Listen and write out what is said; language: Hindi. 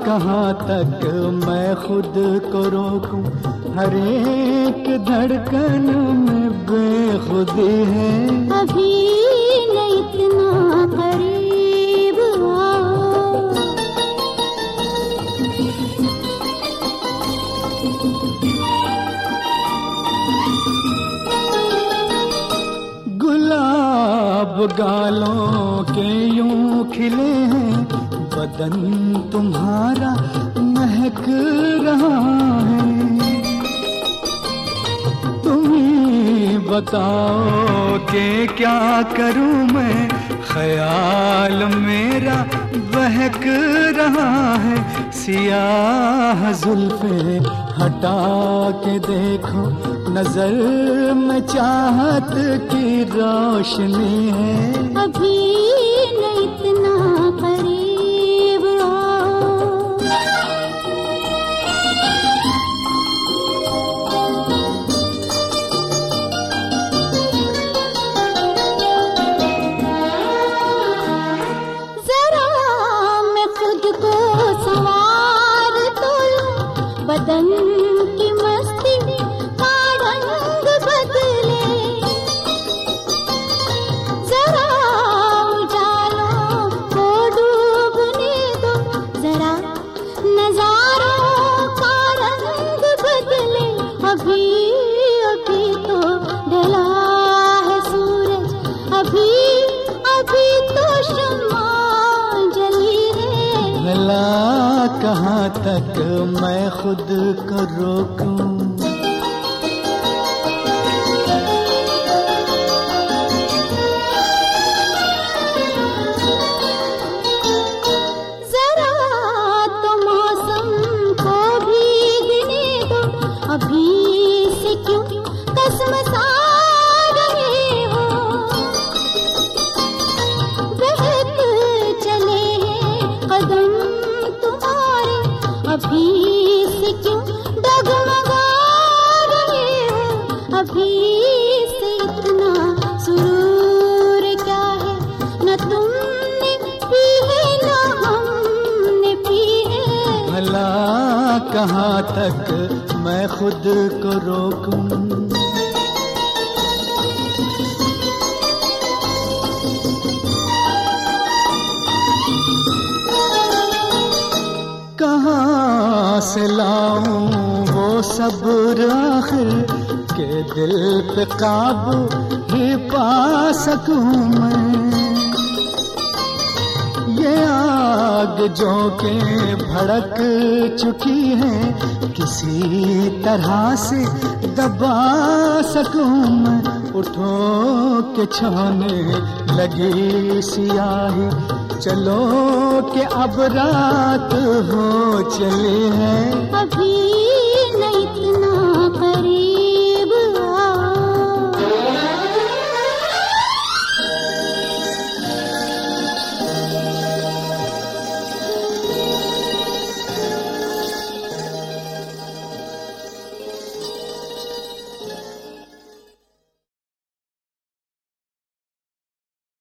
कहाँ तक मैं खुद को रोकूं, हर एक धड़कन में बेखुदी है। अभी न इतना करीब आओ, गुलाब गालों के यूं खिले हैं, बदन तुम्हारा महक रहा है। तुम ही बताओ कि क्या करूं मैं, ख्याल मेरा बहक रहा है। सियाह जुल्फे हटा के देखो, नजर में चाहत की रोशनी है। अभी न इतना करीब आओ, जरा मैं खुद को संवार तो लूं, बदन की मस्ती का रंग बदले। जरा उजालों को डूबने दो, जरा नजारों का रंग बदले। अभी अभी तो ढला है सूरज, अभी अभी तो शम्मा जली है। भला कहाँ तक मैं खुद को रोकूं, जरा तो मौसम को भीगने दो, अभी से क्यों कसमसा रहे हो। बहक चले हैं कदम तुम्हारे, अभी से क्यों डगमगा रहे हो। अभी से इतना सुरूर क्या है, न तुमने पी है न हमने पी है। भला कहाँ तक मैं खुद को रोकूं। कहाँ से लाऊं वो सब्र आखिर, के दिल पे काबू ही पा सकूं मैं। ये आग जो के भड़क चुकी है, किसी तरह से दबा सकूं मैं। उठो के छाने लगी सियाही, चलो के अब रात हो चली है। अभी